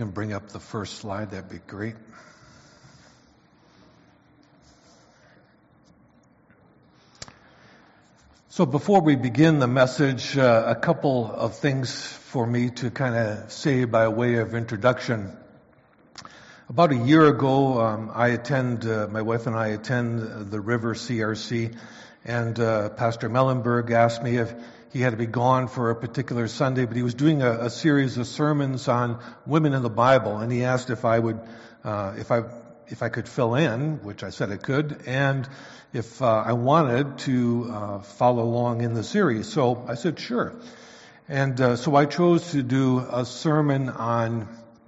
Can bring up the first slide, that'd be great. So before we begin the message, a couple of things for me to kind of say by way of introduction. About a year ago, my wife and I attend the River CRC, and Pastor Mellenberg asked me if he had to be gone for a particular Sunday, but he was doing a series of sermons on women in the Bible, and he asked if I could fill in, which I said I could, and if I wanted to follow along in the series. So I said sure, and so I chose to do a sermon on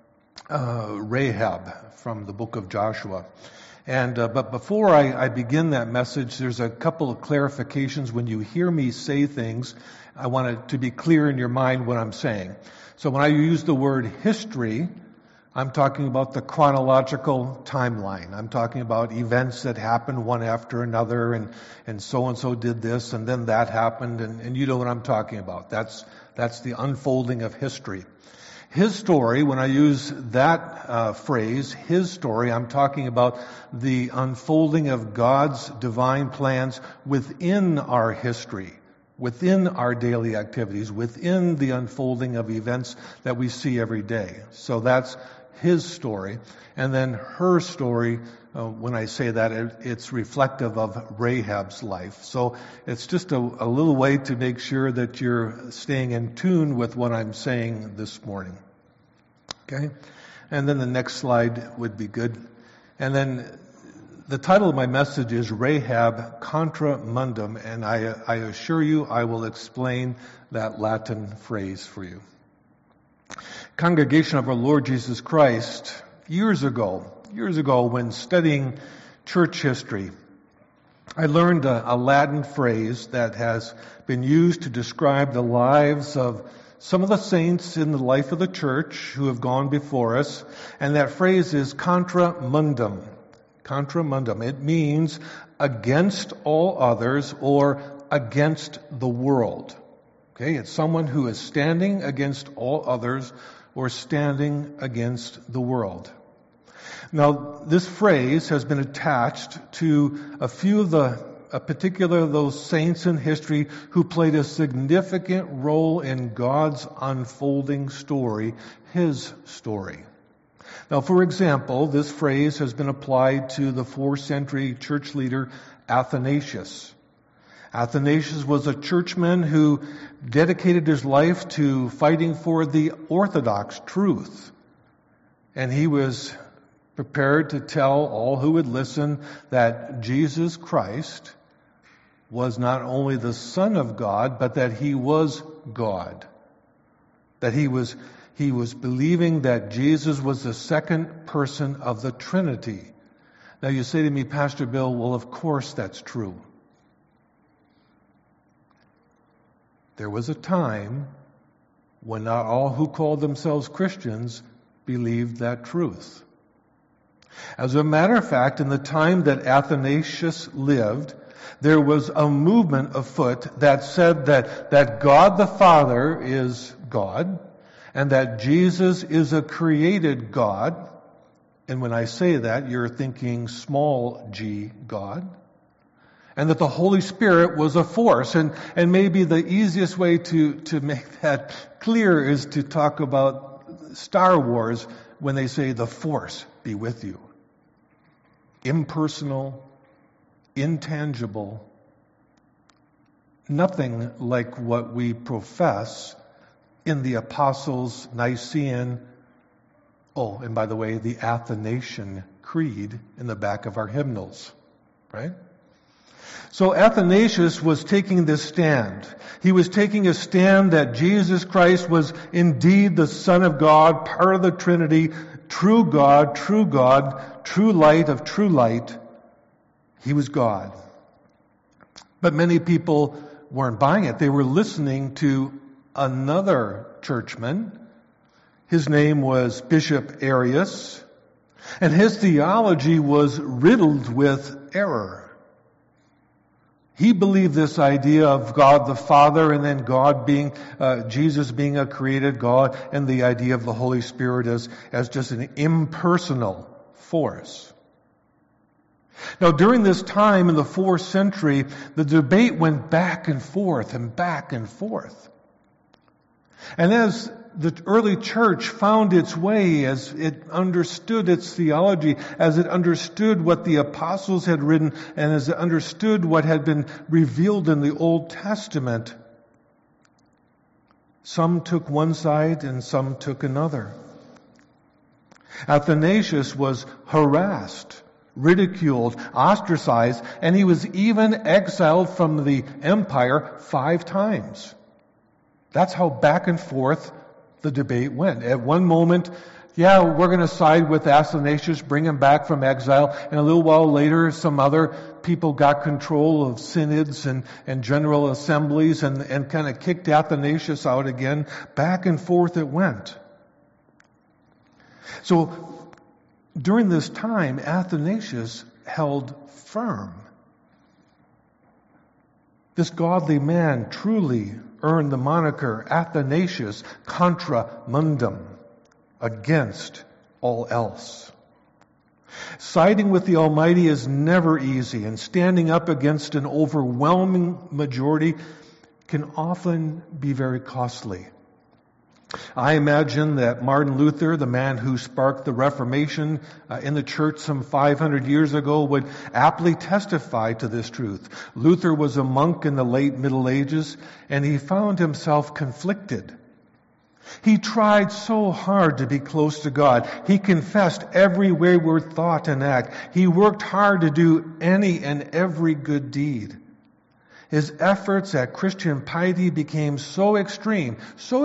Rahab from the book of Joshua. And but before I begin that message, there's a couple of clarifications. When you hear me say things, I want it to be clear in your mind what I'm saying. So when I use the word history, I'm talking about the chronological timeline. I'm talking about events that happened one after another, and so did this, and then that happened, and you know what I'm talking about. That's the unfolding of history. His story, when I use that phrase, his story, I'm talking about the unfolding of God's divine plans within our history, within our daily activities, within the unfolding of events that we see every day. So that's his story. And then her story, when I say that, it's reflective of Rahab's life. So it's just a little way to make sure that you're staying in tune with what I'm saying this morning. Okay? And then the next slide would be good. And then the title of my message is Rahab Contra Mundum, and I assure you I will explain that Latin phrase for you. Congregation of our Lord Jesus Christ, years ago when studying church history, I learned a Latin phrase that has been used to describe the lives of some of the saints in the life of the church who have gone before us, and that phrase is contra mundum. Contra mundum. It means against all others or against the world. Okay, it's someone who is standing against all others or standing against the world. Now, this phrase has been attached to a few of those saints in history who played a significant role in God's unfolding story, his story. Now, for example, this phrase has been applied to the 4th century church leader Athanasius. Athanasius was a churchman who dedicated his life to fighting for the orthodox truth. And he was prepared to tell all who would listen that Jesus Christ was not only the Son of God, but that he was God. That he was believing that Jesus was the second person of the Trinity. Now you say to me, Pastor Bill, well, of course that's true. There was a time when not all who called themselves Christians believed that truth. As a matter of fact, in the time that Athanasius lived, there was a movement afoot that said that God the Father is God, and that Jesus is a created God. And when I say that, you're thinking small g God. And that the Holy Spirit was a force. And maybe the easiest way to make that clear is to talk about Star Wars when they say the Force be with you. Impersonal, intangible, nothing like what we profess in the Apostles' Nicene, and by the way, the Athanasian Creed in the back of our hymnals, right? So Athanasius was taking this stand. He was taking a stand that Jesus Christ was indeed the Son of God, part of the Trinity, true God, true light of true light. He was God. But many people weren't buying it. They were listening to another churchman. His name was Bishop Arius, and his theology was riddled with error. He believed this idea of God the Father and then God being, Jesus being a created God, and the idea of the Holy Spirit as just an impersonal force. Now, during this time in the 4th century, the debate went back and forth and back and forth. And as the early church found its way, as it understood its theology, as it understood what the apostles had written, and as it understood what had been revealed in the Old Testament, some took one side and some took another. Athanasius was harassed, ridiculed, ostracized, and he was even exiled from the empire 5 times. That's how back and forth the debate went. At one moment, we're going to side with Athanasius, bring him back from exile, and a little while later, some other people got control of synods and general assemblies and kind of kicked Athanasius out again. Back and forth it went. So, during this time, Athanasius held firm. This godly man truly earned the moniker Athanasius contra mundum, against all else. Siding with the Almighty is never easy, and standing up against an overwhelming majority can often be very costly. I imagine that Martin Luther, the man who sparked the Reformation in the church some 500 years ago, would aptly testify to this truth. Luther was a monk in the late Middle Ages, and he found himself conflicted. He tried so hard to be close to God. He confessed every wayward thought and act. He worked hard to do any and every good deed. His efforts at Christian piety became so extreme,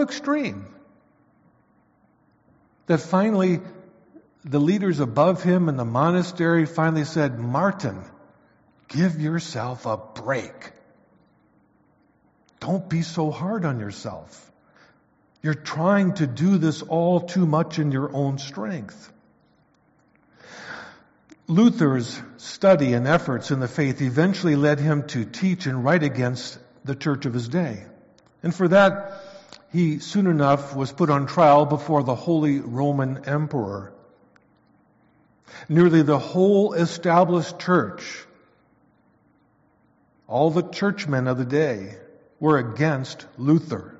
that finally the leaders above him in the monastery finally said, "Martin, give yourself a break. Don't be so hard on yourself. You're trying to do this all too much in your own strength." Luther's study and efforts in the faith eventually led him to teach and write against the church of his day. And for that, he soon enough was put on trial before the Holy Roman Emperor. Nearly the whole established church, all the churchmen of the day, were against Luther.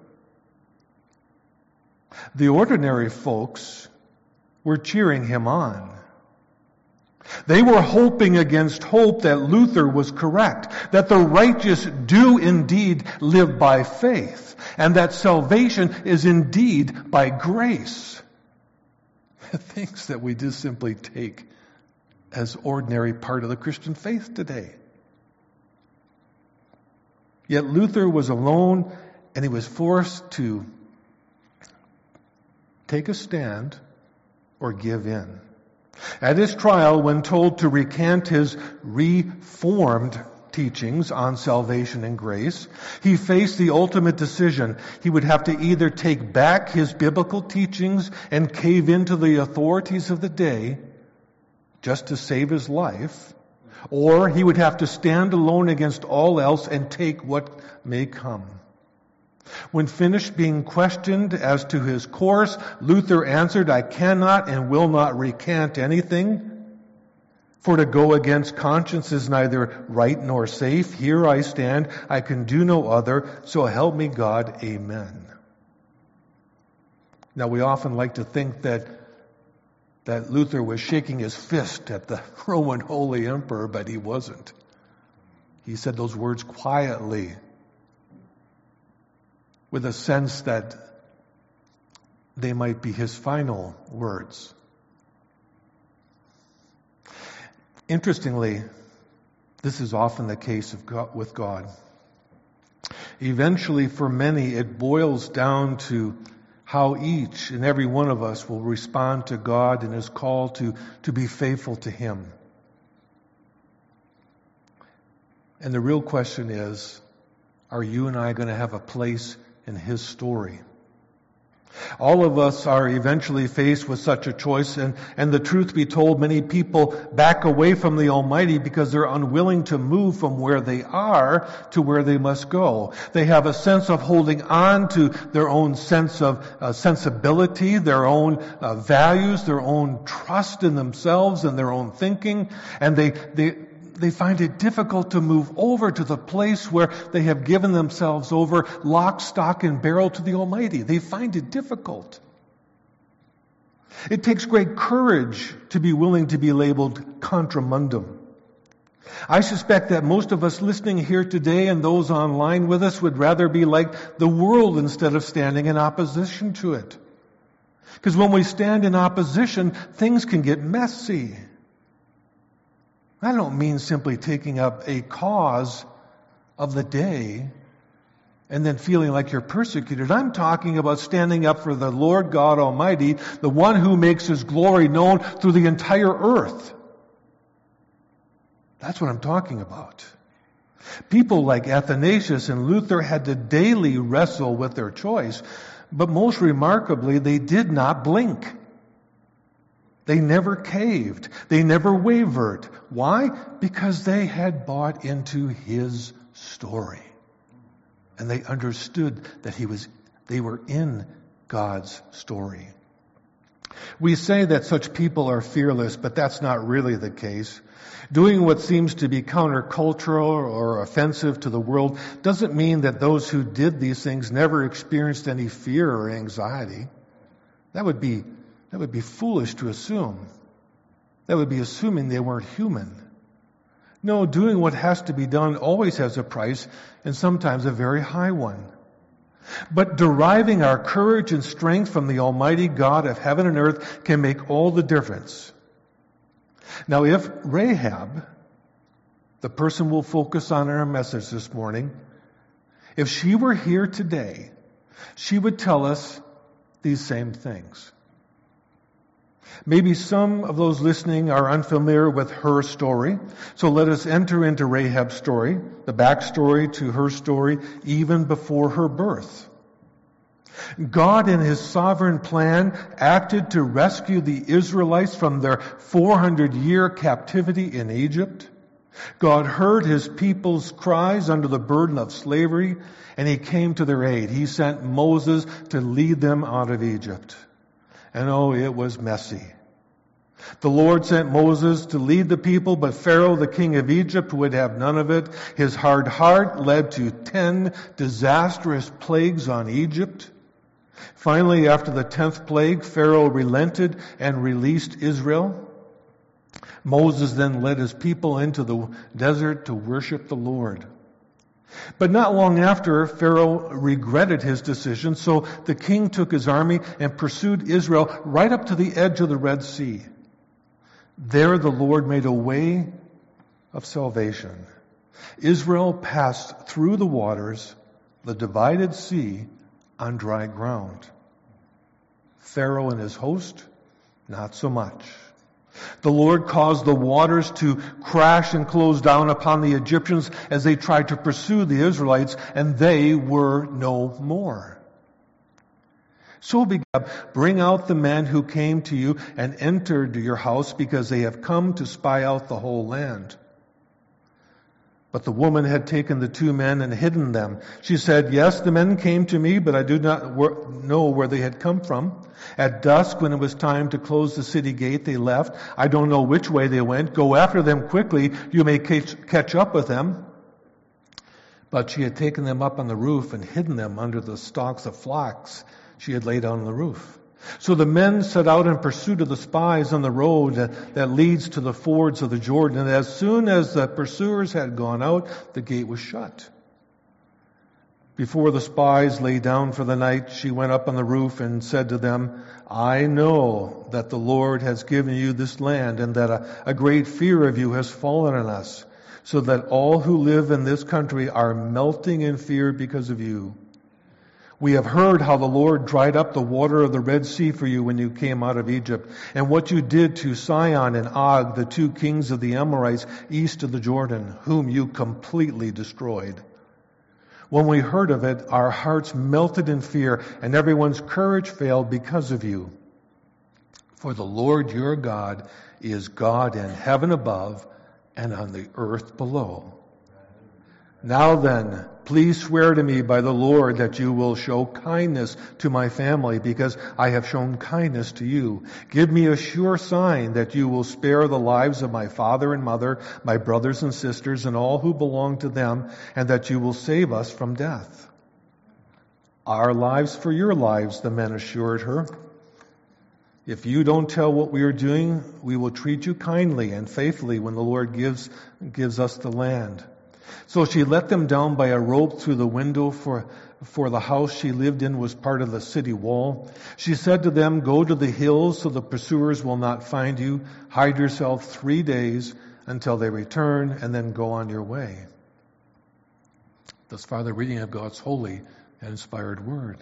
The ordinary folks were cheering him on. They were hoping against hope that Luther was correct, that the righteous do indeed live by faith, and that salvation is indeed by grace. Things that we just simply take as ordinary part of the Christian faith today. Yet Luther was alone, and he was forced to take a stand or give in. At his trial, when told to recant his reformed teachings on salvation and grace, he faced the ultimate decision. He would have to either take back his biblical teachings and cave into the authorities of the day just to save his life, or he would have to stand alone against all else and take what may come. When finished being questioned as to his course, Luther answered, "I cannot and will not recant anything, for to go against conscience is neither right nor safe. Here I stand, I can do no other, so help me God, amen." Now we often like to think that Luther was shaking his fist at the Roman Holy Emperor, but he wasn't. He said those words quietly, with a sense that they might be his final words. Interestingly, this is often the case with God. Eventually, for many, it boils down to how each and every one of us will respond to God and His call to be faithful to Him. And the real question is, are you and I going to have a place in His story? All of us are eventually faced with such a choice, and the truth be told, many people back away from the Almighty because they're unwilling to move from where they are to where they must go. They have a sense of holding on to their own sense of sensibility, their own values, their own trust in themselves and their own thinking, and they find it difficult to move over to the place where they have given themselves over lock, stock, and barrel to the Almighty. They find it difficult. It takes great courage to be willing to be labeled contra mundum. I suspect that most of us listening here today and those online with us would rather be like the world instead of standing in opposition to it. Because when we stand in opposition, things can get messy. I don't mean simply taking up a cause of the day and then feeling like you're persecuted. I'm talking about standing up for the Lord God Almighty, the one who makes His glory known through the entire earth. That's what I'm talking about. People like Athanasius and Luther had to daily wrestle with their choice, but most remarkably, they did not blink. They never caved. They never wavered. Why? Because they had bought into His story. And they understood that they were in God's story. We say that such people are fearless, but that's not really the case. Doing what seems to be countercultural or offensive to the world doesn't mean that those who did these things never experienced any fear or anxiety. That would be foolish to assume. That would be assuming they weren't human. No, doing what has to be done always has a price, and sometimes a very high one. But deriving our courage and strength from the Almighty God of heaven and earth can make all the difference. Now, if Rahab, the person we'll focus on in our message this morning, if she were here today, she would tell us these same things. Maybe some of those listening are unfamiliar with her story, so let us enter into Rahab's story, the backstory to her story, even before her birth. God, in His sovereign plan, acted to rescue the Israelites from their 400-year captivity in Egypt. God heard His people's cries under the burden of slavery, and He came to their aid. He sent Moses to lead them out of Egypt. And oh, it was messy. The Lord sent Moses to lead the people, but Pharaoh, the king of Egypt, would have none of it. His hard heart led to 10 disastrous plagues on Egypt. Finally, after the 10th plague, Pharaoh relented and released Israel. Moses then led his people into the desert to worship the Lord. But not long after, Pharaoh regretted his decision, so the king took his army and pursued Israel right up to the edge of the Red Sea. There the Lord made a way of salvation. Israel passed through the waters, the divided sea, on dry ground. Pharaoh and his host, not so much. The Lord caused the waters to crash and close down upon the Egyptians as they tried to pursue the Israelites, and they were no more. So began, bring out the men who came to you and entered your house, because they have come to spy out the whole land. But the woman had taken the 2 men and hidden them. She said, yes, the men came to me, but I do not know where they had come from. At dusk, when it was time to close the city gate, they left. I don't know which way they went. Go after them quickly. You may catch up with them. But she had taken them up on the roof and hidden them under the stalks of flax she had laid on the roof. So the men set out in pursuit of the spies on the road that leads to the fords of the Jordan. And as soon as the pursuers had gone out, the gate was shut. Before the spies lay down for the night, she went up on the roof and said to them, I know that the Lord has given you this land, and that a great fear of you has fallen on us, so that all who live in this country are melting in fear because of you. We have heard how the Lord dried up the water of the Red Sea for you when you came out of Egypt, and what you did to Sihon and Og, the 2 kings of the Amorites east of the Jordan, whom you completely destroyed. When we heard of it, our hearts melted in fear, and everyone's courage failed because of you. For the Lord your God is God in heaven above and on the earth below. Now then, please swear to me by the Lord that you will show kindness to my family, because I have shown kindness to you. Give me a sure sign that you will spare the lives of my father and mother, my brothers and sisters, and all who belong to them, and that you will save us from death. Our lives for your lives, the men assured her. If you don't tell what we are doing, we will treat you kindly and faithfully when the Lord gives us the land. So she let them down by a rope through the window, for the house she lived in was part of the city wall. She said to them, "Go to the hills so the pursuers will not find you. Hide yourself 3 days until they return, and then go on your way." Thus far the reading of God's holy and inspired word.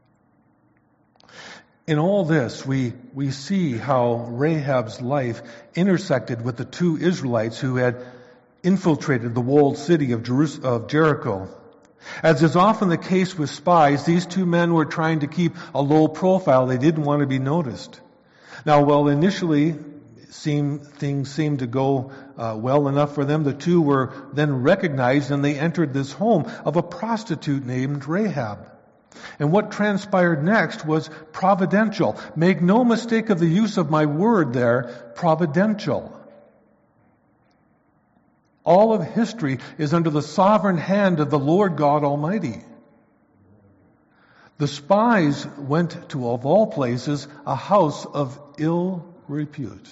In all this, we see how Rahab's life intersected with the two Israelites who had infiltrated the walled city of Jericho. As is often the case with spies, these two men were trying to keep a low profile. They didn't want to be noticed. Now, while initially things seemed to go well enough for them, the two were then recognized, and they entered this home of a prostitute named Rahab. And what transpired next was providential. Make no mistake of the use of my word there, providential. All of history is under the sovereign hand of the Lord God Almighty. The spies went to, of all places, a house of ill repute.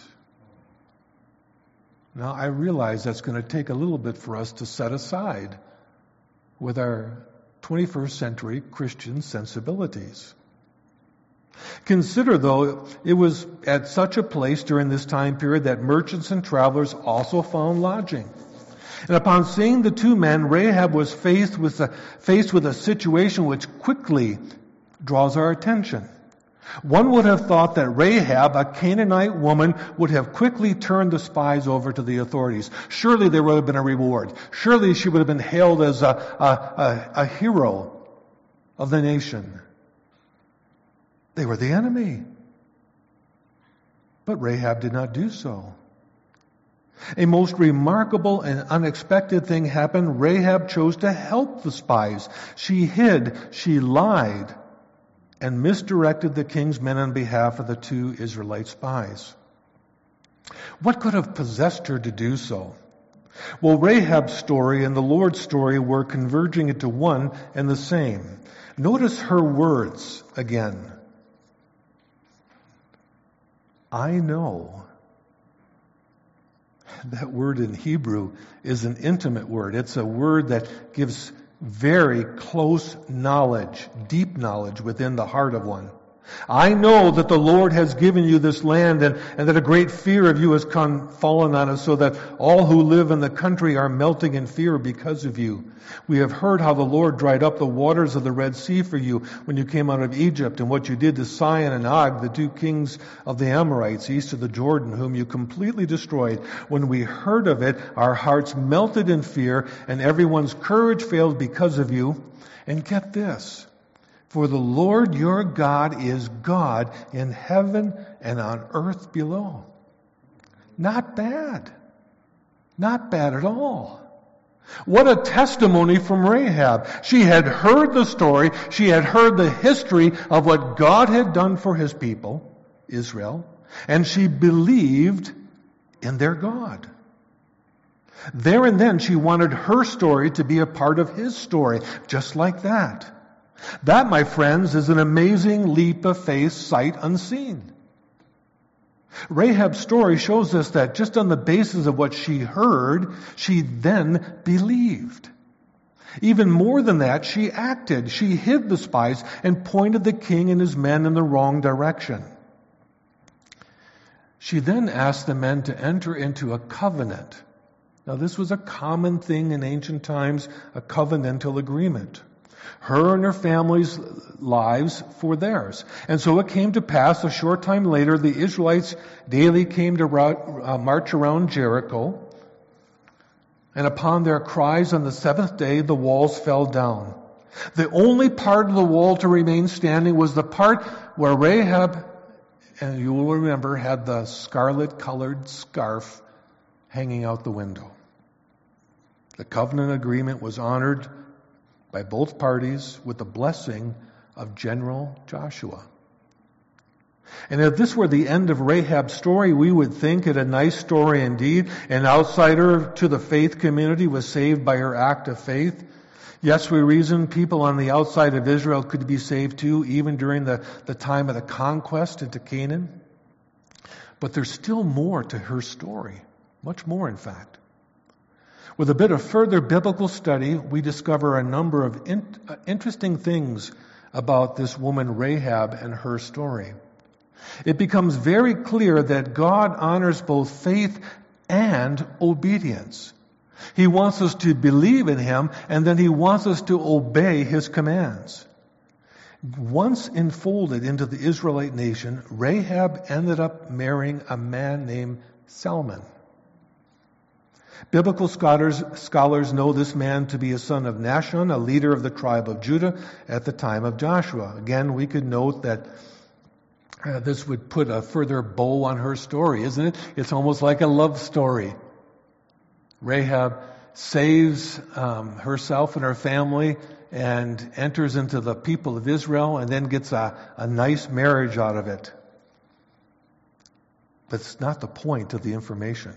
Now, I realize that's going to take a little bit for us to set aside with our 21st century Christian sensibilities. Consider, though, it was at such a place during this time period that merchants and travelers also found lodging. And upon seeing the two men, Rahab was faced with a situation which quickly draws our attention. One would have thought that Rahab, a Canaanite woman, would have quickly turned the spies over to the authorities. Surely there would have been a reward. Surely she would have been hailed as a hero of the nation. They were the enemy. But Rahab did not do so. A most remarkable and unexpected thing happened. Rahab chose to help the spies. She hid, she lied, and misdirected the king's men on behalf of the two Israelite spies. What could have possessed her to do so? Well, Rahab's story and the Lord's story were converging into one and the same. Notice her words again. I know. That word in Hebrew is an intimate word. It's a word that gives very close knowledge, deep knowledge within the heart of one. I know that the Lord has given you this land, and that a great fear of you has fallen on us, so that all who live in the country are melting in fear because of you. We have heard how the Lord dried up the waters of the Red Sea for you when you came out of Egypt, and what you did to Sihon and Og, the two kings of the Amorites east of the Jordan, whom you completely destroyed. When we heard of it, our hearts melted in fear, and everyone's courage failed because of you. And get this. For the Lord your God is God in heaven and on earth below. Not bad. Not bad at all. What a testimony from Rahab. She had heard the story. She had heard the history of what God had done for his people, Israel, and she believed in their God. There and then she wanted her story to be a part of his story, just like that. That, my friends, is an amazing leap of faith, sight unseen. Rahab's story shows us that just on the basis of what she heard, she then believed. Even more than that, she acted. She hid the spies and pointed the king and his men in the wrong direction. She then asked the men to enter into a covenant. Now, this was a common thing in ancient times, a covenantal agreement. Her and her family's lives for theirs. And so it came to pass a short time later, the Israelites daily came to march around Jericho. and upon their cries on the seventh day the walls fell down. The only part of the wall to remain standing was the part where Rahab, and you will remember, had the scarlet-colored scarf hanging out the window. The covenant agreement was honored by both parties with the blessing of General Joshua. And if this were the end of Rahab's story, we would think it a nice story indeed. An outsider to the faith community was saved by her act of faith. Yes, we reason people on the outside of Israel could be saved too, even during the time of the conquest into Canaan. But there's still more to her story. Much more, in fact. With a bit of further biblical study, we discover a number of interesting things about this woman Rahab and her story. It becomes very clear that God honors both faith and obedience. He wants us to believe in Him, and then He wants us to obey His commands. Once enfolded into the Israelite nation, Rahab ended up marrying a man named Salmon. Biblical scholars know this man to be a son of Nahshon, a leader of the tribe of Judah at the time of Joshua. Again, we could note that this would put a further bow on her story, isn't it? It's almost like a love story. Rahab saves herself and her family and enters into the people of Israel and then gets a nice marriage out of it. But it's not the point of the information.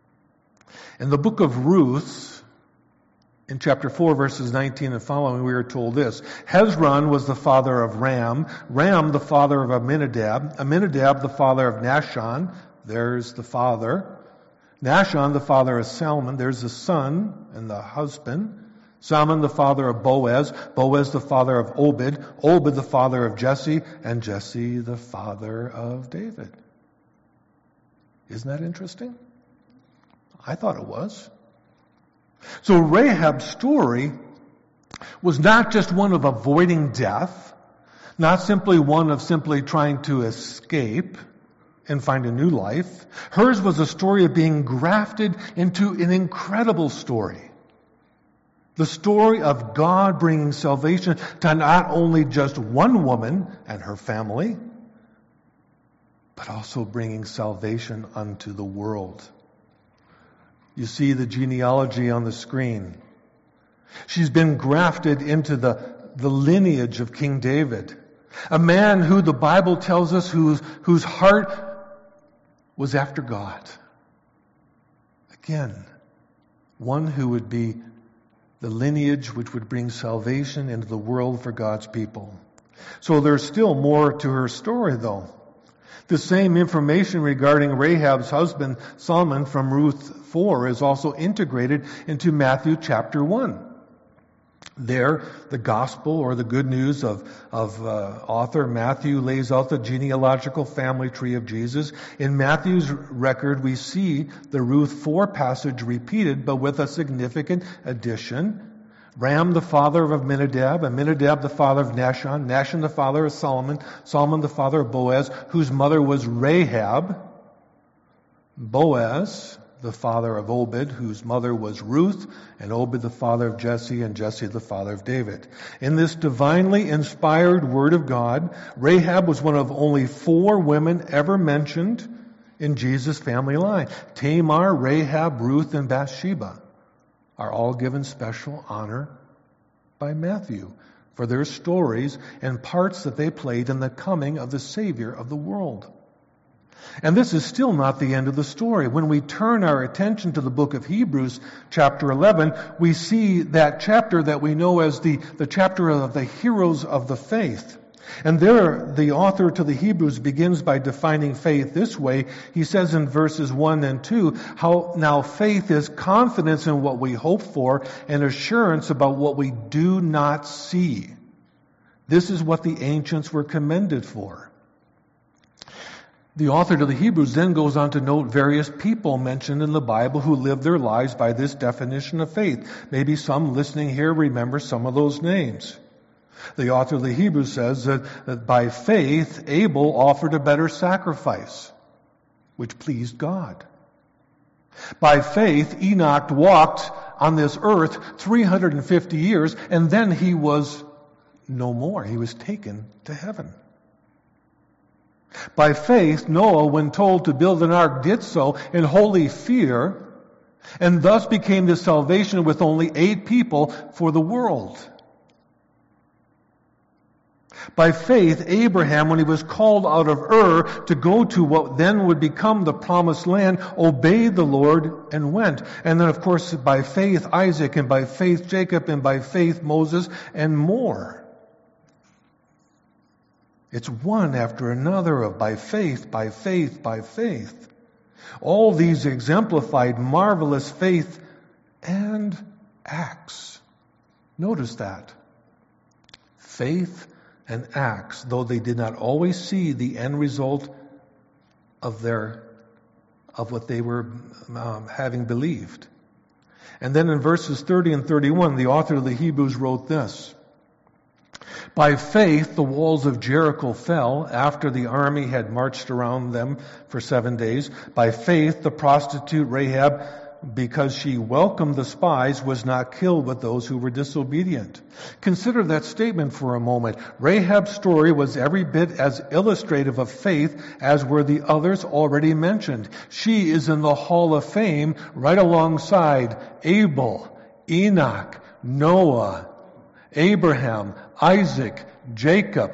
In the book of Ruth, in chapter 4, verses 19 and following, we are told this. Hezron was the father of Ram, Ram the father of Amminadab, Amminadab the father of Nahshon, there's the father, Nahshon the father of Salmon, there's the son and the husband, Salmon the father of Boaz, Boaz the father of Obed, Obed the father of Jesse, and Jesse the father of David. Isn't that interesting? I thought it was. So Rahab's story was not just one of avoiding death, not simply one of simply trying to escape and find a new life. Hers was a story of being grafted into an incredible story. The story of God bringing salvation to not only just one woman and her family, but also bringing salvation unto the world. You see the genealogy on the screen. She's been grafted into the lineage of King David, a man who the Bible tells us whose heart was after God. Again, one who would be the lineage which would bring salvation into the world for God's people. So there's still more to her story, though. The same information regarding Rahab's husband, Salmon, from Ruth 4 is also integrated into Matthew chapter 1. There, the gospel or the good news of author Matthew lays out the genealogical family tree of Jesus. In Matthew's record, we see the Ruth 4 passage repeated, but with a significant addition. Ram, the father of Amminadab, Amminadab, the father of Nahshon, Nahshon, the father of Solomon, Solomon, the father of Boaz, whose mother was Rahab, Boaz, the father of Obed, whose mother was Ruth, and Obed, the father of Jesse, and Jesse, the father of David. In this divinely inspired word of God, Rahab was one of only 4 women ever mentioned in Jesus' family line. Tamar, Rahab, Ruth, and Bathsheba are all given special honor by Matthew for their stories and parts that they played in the coming of the Savior of the world. And this is still not the end of the story. When we turn our attention to the book of Hebrews, chapter 11, we see that chapter that we know as the chapter of the heroes of the faith. And there, the author to the Hebrews begins by defining faith this way. He says in verses 1 and 2, how now faith is confidence in what we hope for and assurance about what we do not see. This is what the ancients were commended for. The author to the Hebrews then goes on to note various people mentioned in the Bible who lived their lives by this definition of faith. Maybe some listening here remember some of those names. The author of the Hebrews says that by faith, Abel offered a better sacrifice, which pleased God. By faith, Enoch walked on this earth 350 years, and then he was no more. He was taken to heaven. By faith, Noah, when told to build an ark, did so in holy fear, and thus became the salvation with only 8 people for the world. By faith, Abraham, when he was called out of Ur to go to what then would become the promised land, obeyed the Lord and went. And then, of course, by faith, Isaac, and by faith, Jacob, and by faith, Moses, and more. It's one after another of by faith, by faith, by faith. All these exemplified marvelous faith and acts. Notice that. Faith and acts, though they did not always see the end result of what they were having believed. And then in verses 30 and 31, the author of the Hebrews wrote this: by faith, the walls of Jericho fell after the army had marched around them for 7 days. By faith, the prostitute Rahab, because she welcomed the spies, was not killed with those who were disobedient. Consider that statement for a moment. Rahab's story was every bit as illustrative of faith as were the others already mentioned. She is in the Hall of Fame right alongside Abel, Enoch, Noah, Abraham, Isaac, Jacob.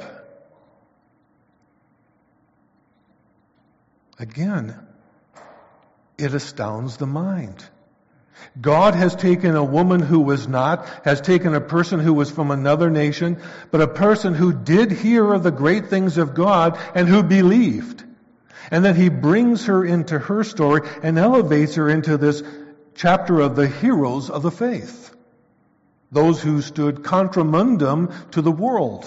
Again, it astounds the mind. God has taken a woman who was not, has taken a person who was from another nation, but a person who did hear of the great things of God and who believed. And then he brings her into her story and elevates her into this chapter of the heroes of the faith. Those who stood contra mundum to the world.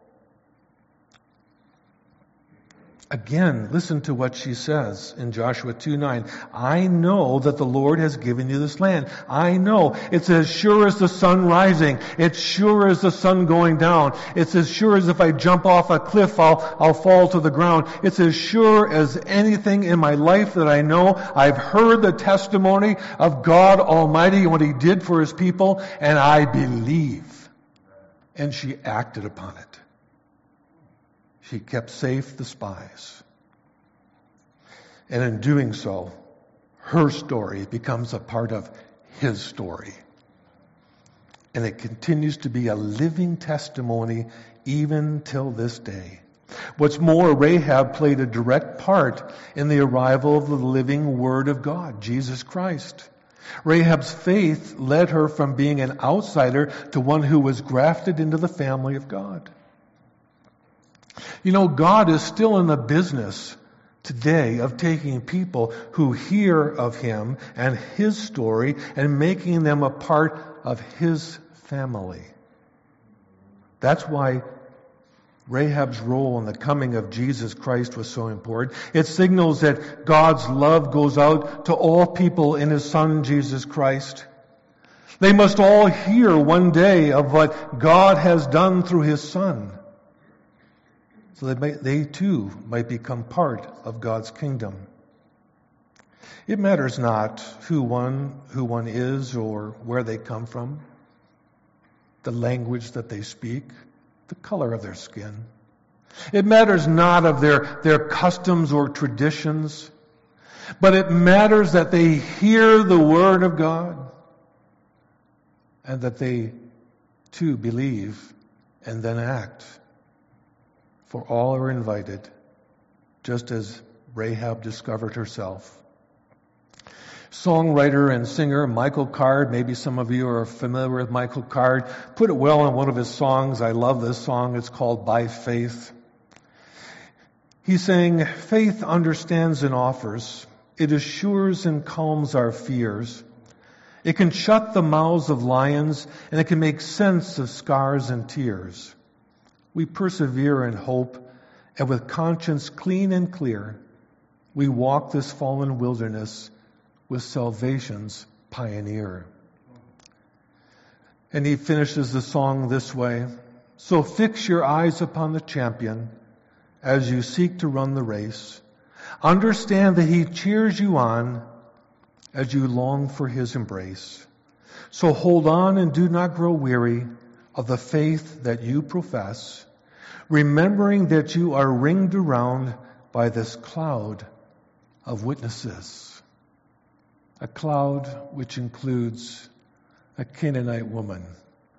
Again, listen to what she says in Joshua 2:9. I know that the Lord has given you this land. I know. It's as sure as the sun rising. It's sure as the sun going down. It's as sure as if I jump off a cliff, I'll fall to the ground. It's as sure as anything in my life that I know. I've heard the testimony of God Almighty and what He did for His people, and I believe. And she acted upon it. She kept safe the spies. And in doing so, her story becomes a part of His story. And it continues to be a living testimony even till this day. What's more, Rahab played a direct part in the arrival of the living Word of God, Jesus Christ. Rahab's faith led her from being an outsider to one who was grafted into the family of God. You know, God is still in the business today of taking people who hear of Him and His story and making them a part of His family. That's why Rahab's role in the coming of Jesus Christ was so important. It signals that God's love goes out to all people in His Son, Jesus Christ. They must all hear one day of what God has done through His Son, so that they too might become part of God's kingdom. It matters not who one is or where they come from, the language that they speak, the color of their skin. It matters not of their customs or traditions, but it matters that they hear the Word of God and that they too believe and then act. For all are invited, just as Rahab discovered herself. Songwriter and singer Michael Card, maybe some of you are familiar with Michael Card, put it well in one of his songs. I love this song. It's called By Faith. He sang, faith understands and offers. It assures and calms our fears. It can shut the mouths of lions, and it can make sense of scars and tears. We persevere in hope, and with conscience clean and clear, we walk this fallen wilderness with salvation's pioneer. And he finishes the song this way: so fix your eyes upon the champion as you seek to run the race. Understand that He cheers you on as you long for His embrace. So hold on and do not grow weary of the faith that you profess, remembering that you are ringed around by this cloud of witnesses. A cloud which includes a Canaanite woman